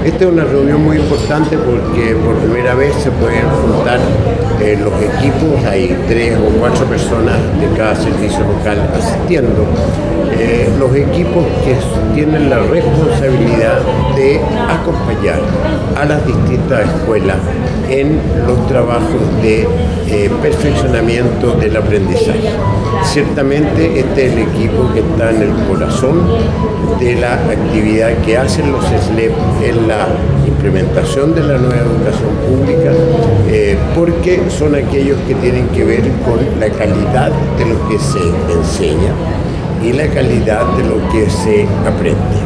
Esta es una reunión muy importante porque por primera vez se pueden juntar los equipos, hay 3 o 4 personas de cada servicio local asistiendo. Los equipos que tienen la responsabilidad de acompañar a las distintas escuelas en los trabajos de perfeccionamiento del aprendizaje. Ciertamente este es el equipo que está en el corazón de la actividad que hacen los SLEP en la implementación de la nueva educación pública, porque son aquellos que tienen que ver con la calidad de lo que se enseña y la calidad de lo que se aprende.